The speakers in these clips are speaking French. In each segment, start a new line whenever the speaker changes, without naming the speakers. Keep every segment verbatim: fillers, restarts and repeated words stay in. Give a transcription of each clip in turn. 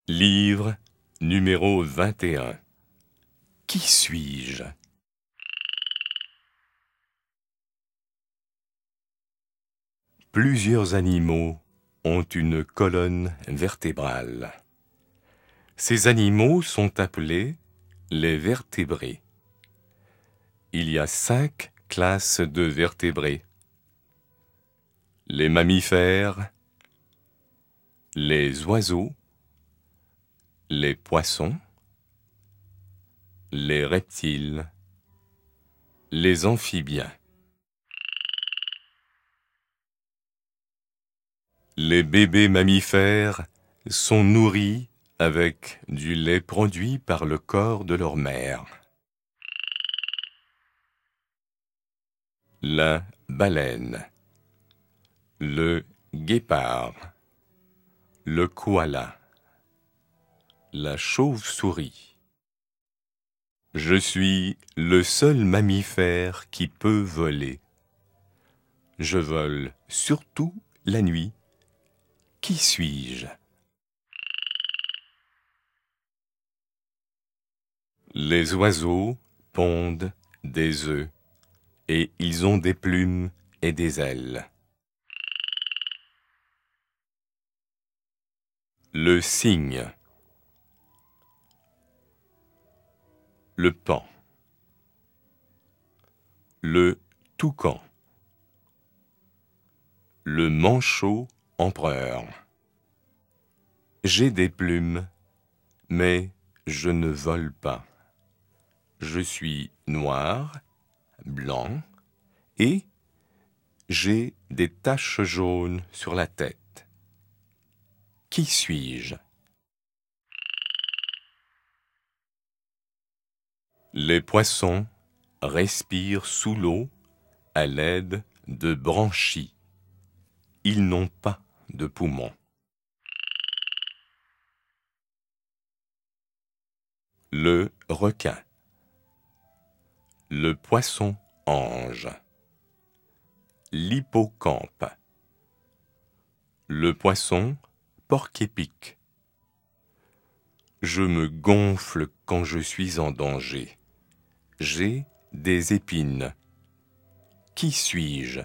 Livre numéro vingt et un. Qui suis-je? Plusieurs animaux ont une colonne vertébrale. Ces animaux sont appelés les vertébrés. Il y a cinq classes de vertébrés. Les mammifères, les oiseaux, les poissons, les reptiles, les amphibiens. Les bébés mammifères sont nourris avec du lait produit par le corps de leur mère. La baleine, le guépard, le koala, la chauve-souris. Je suis le seul mammifère qui peut voler. Je vole surtout la nuit. Qui suis-je? Les oiseaux pondent des œufs et ils ont des plumes et des ailes. Le cygne, le paon, le toucan, le manchot empereur. J'ai des plumes, mais je ne vole pas. Je suis noir, blanc, et j'ai des taches jaunes sur la tête. Qui suis-je? Les poissons respirent sous l'eau à l'aide de branchies. Ils n'ont pas de poumons. Le requin, le poisson ange, l'hippocampe, le poisson porc-épic. Je me gonfle quand je suis en danger. J'ai des épines. Qui suis-je?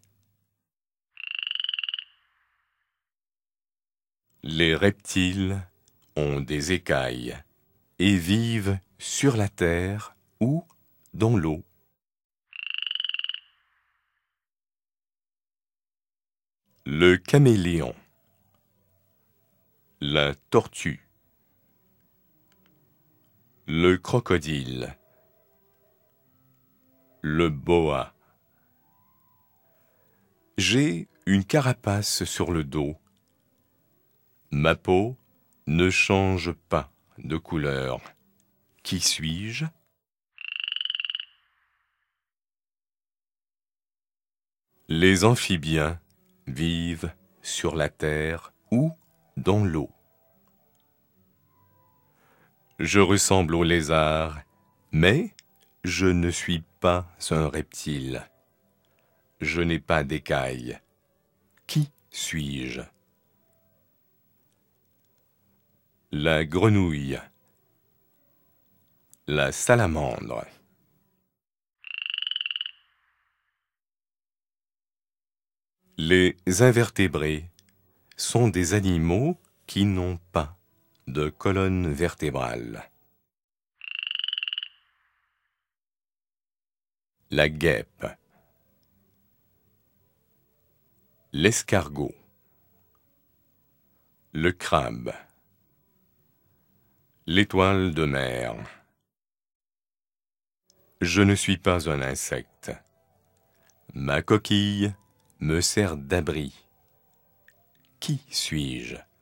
Les reptiles ont des écailles et vivent sur la terre ou dans l'eau. Le caméléon, la tortue, le crocodile, le boa. J'ai une carapace sur le dos. Ma peau ne change pas de couleur. Qui suis-je? Les amphibiens vivent sur la terre ou dans l'eau. Je ressemble au lézard, mais je ne suis pas un reptile. Je n'ai pas d'écailles. Qui suis-je? La grenouille, la salamandre. Les invertébrés sont des animaux qui n'ont pas de colonne vertébrale. La guêpe, l'escargot, le crabe, l'étoile de mer. Je ne suis pas un insecte. Ma coquille me sert d'abri. Qui suis-je?